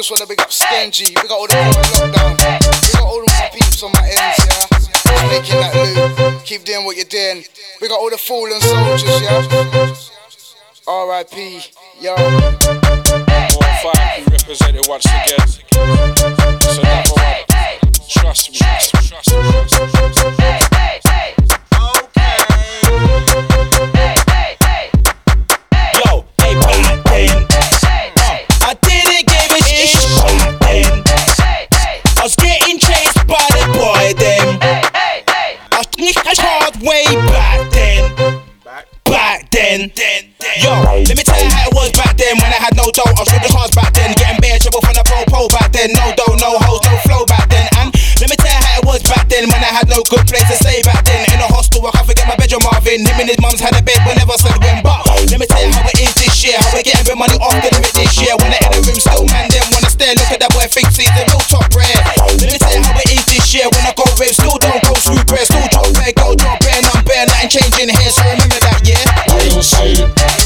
just wanna big up Skenji. We got all the people on lockdown. We got all my peeps on my ends, yeah. Just making that loop. Keep doing what you're doing. We got all the fallen soldiers, yeah. R.I.P. Yo. More fire, we represent it once again. It's another one. Trust me. Trust me. Yo, hey, back then. I didn't give a shit back then. I was getting chased by the boy then. I think I hard way back then. Back then. Yo, let me tell you how it was back then when I had no dough. I was with the cars back then, getting bare trouble from the po back then. No dough, no hoes, no flow back then. And let me tell you how it was back then when I had no good place to stay back then. In a hostel, I can't forget my bedroom Marvin. Him and his mums had a bed whenever said when. But let me tell you how it is this year. How we're getting big money off the limit this year. When they're in the room, still man, them wanna stare. Look at that boy, thinks he's a real top rare. Let me tell you how it is this year. When I go rave, still don't go screw bread. Still drop bare, go drop bare, and I'm bare. Nothing changing here, so remember that, yeah. Real soon.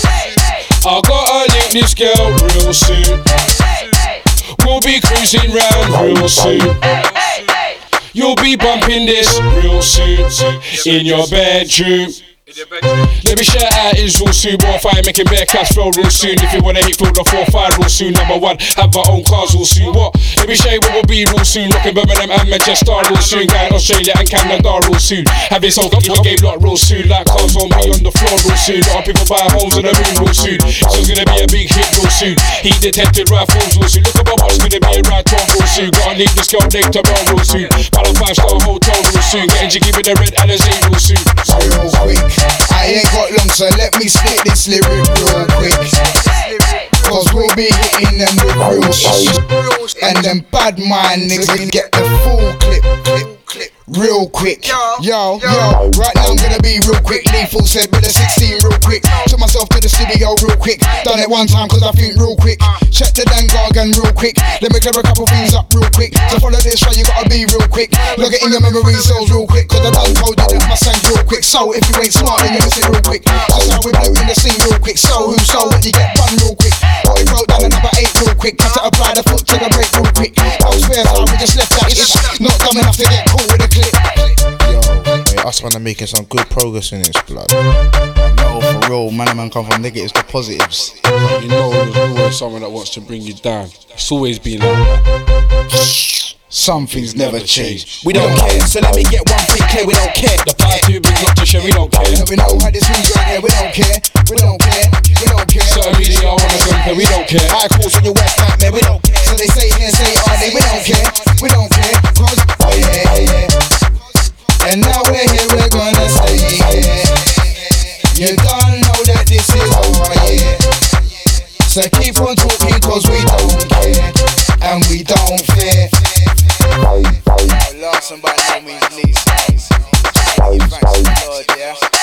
I gotta link this girl real soon. We'll be cruising round real soon. You'll be bumping this real soon in your bedroom. Let me shout out is real soon. More fire making bare cash flow real soon. If you wanna hit fill the 4-5 real soon. Number one, have our own cars real soon. What? Let me show you what we'll be real soon. Rocking Birmingham and Manchester real soon. Going Australia and Canada real soon. Have this whole game lot real soon. Like cars on me on the floor real soon. A lot of people buy homes on the moon real soon. So it's gonna be a big hit real soon. Heat detected rifles real soon. Look at my watch, gonna be a right on real soon. Gotta leave this girl later on real soon. Palo 5-star hotel real soon. Getting jiggy with the red Alizé real soon. Real quick. I ain't got long, so let me spit this lyric real quick. Cause we'll be hitting them with real shit. And them bad mind niggas get the full clip. Real quick. Yo, right now I'm gonna be real quick. Lethal said with a 16 real quick. Took myself to the studio real quick. Done it one time cause I think real quick. Check the Dan Gargan real quick. Let me clear a couple things up real quick. To follow this right you gotta be real quick. Look it in your memory cells real quick. Cause I done told you that my sound real quick. So if you ain't smart then you miss it real quick. That's how we blew in the scene real quick. So who so what you get run real quick. What we wrote down a number 8 real quick. Had to apply the foot to the break real quick. Those fair time we just left that shit. Not dumb enough to get caught with a clip. Us man are making some good progress in this blood. No, for real, man come from negatives to positives. You know there's always someone that wants to bring you down. It's always been like that. Some things never change. We don't care, so let me get one thing clear. We don't care. The power too big not to share. We don't care. We know how this thing's going here. We don't care. We don't care. We don't care. Certain media wanna compare. We don't care. High calls on your West Bank, man. We don't care. So they say here, say are they? We don't care. We don't care. Cause yeah. And now we're here, we're gonna stay here. You don't know that this is over, yeah. So keep on talking cause we don't care. And we don't fear. Last and by no means least. Thanks Lord, yeah.